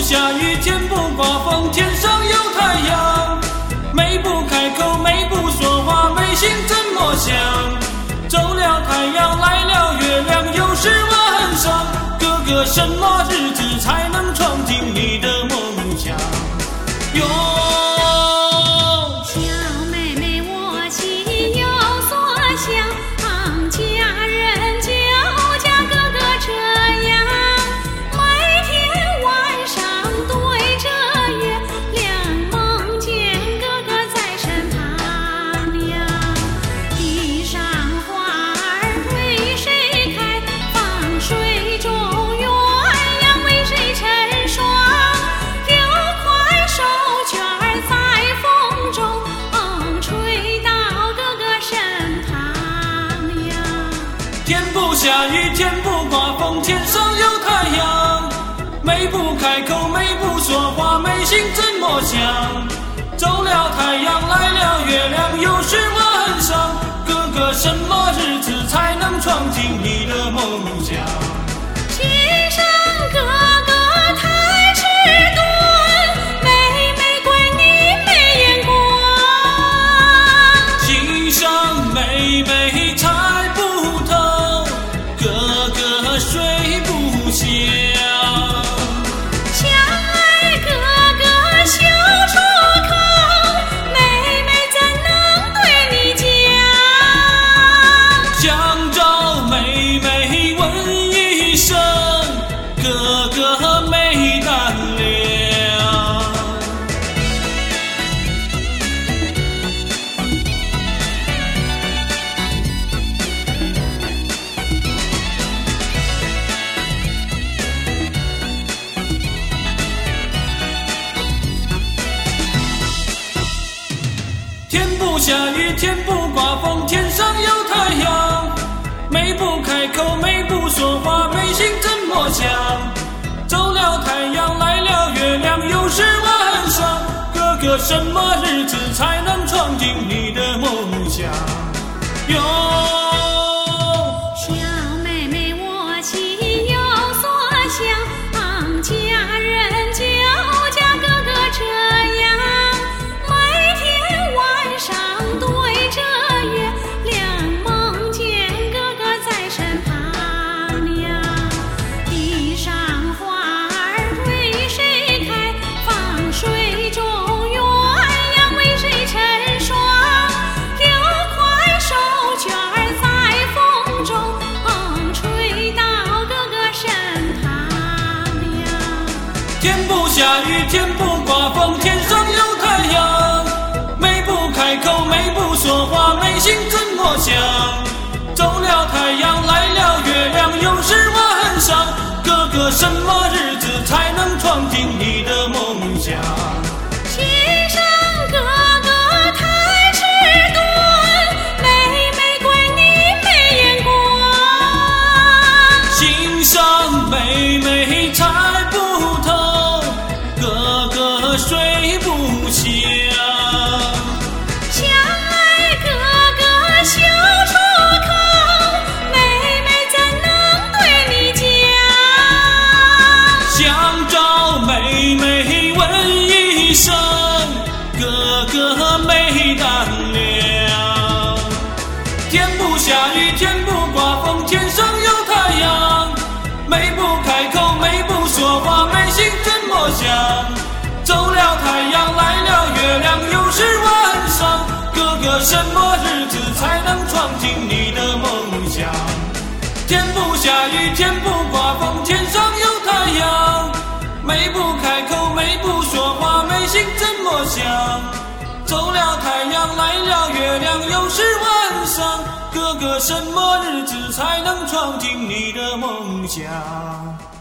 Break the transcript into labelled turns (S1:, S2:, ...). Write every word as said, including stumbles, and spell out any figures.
S1: 下雨，天不刮风，天上有太阳。眉不开口，眉不说话，眉心怎么想？走了太阳，来了月亮，有时晚上。哥哥，什么日子才能闯进你的梦想？哟，
S2: 小妹妹，我心有所想，家人就家哥哥这样，每天晚上对着月亮，梦见哥哥在身旁呀。地上花儿为谁开？放水中鸳鸯为谁成双？六块手绢儿在风中吹到哥哥身旁呀。
S1: 天不下雨，天不刮风，天上有太阳。眉不开口，眉不说话，眉心怎么想？走了太阳，来了月亮，又是晚上。哥哥，什么日子才能闯进你的梦想？
S2: 天上哥哥太迟钝，妹妹怪你没眼光。
S1: 心上妹妹猜不透，哥哥睡不香。
S2: 相爱哥哥笑出口，妹妹怎能对你讲？
S1: 想找妹妹问一声，哥哥没胆量。天不下雨，天不刮风，天上有太阳。眉不开口，眉不说话，眉心怎么想？走了太阳，来了月亮，又是晚上。哥哥，什么日子才能闯进你的梦想？哟，
S2: 小妹妹，我心有所想，家人就家哥哥这样，每天晚上对着月亮，梦见哥哥在身旁呀。地上花儿为谁开？放水中鸳鸯为谁成双？六块手绢儿在风中吹到哥哥身旁呀。
S1: 天不下雨，天不刮风，天上有太阳。眉不开口，眉不说话，眉心怎么想？走了太阳，来了月亮，又是晚上。哥哥，什么日子才能闯进你的梦想？
S2: 天上哥哥太迟钝，妹妹怪你没眼光。
S1: 心上妹妹猜不透，哥哥睡不香。
S2: 相爱哥哥笑出口，妹妹怎能对你讲？
S1: 想找妹妹问一声，哥哥没胆量。天不下雨，天不刮风，天上有太阳。眉不开口，眉不说话，眉心怎么想？走了太阳，来了月亮，又是晚上。哥哥，什么日子才能闯进你的梦想？天不下雨，天不刮风，天上有太阳。眉不开口，眉不说话，眉心怎么想？走了太阳，来了月亮，又是晚上。哥哥，什么日子才能闯进你的梦想？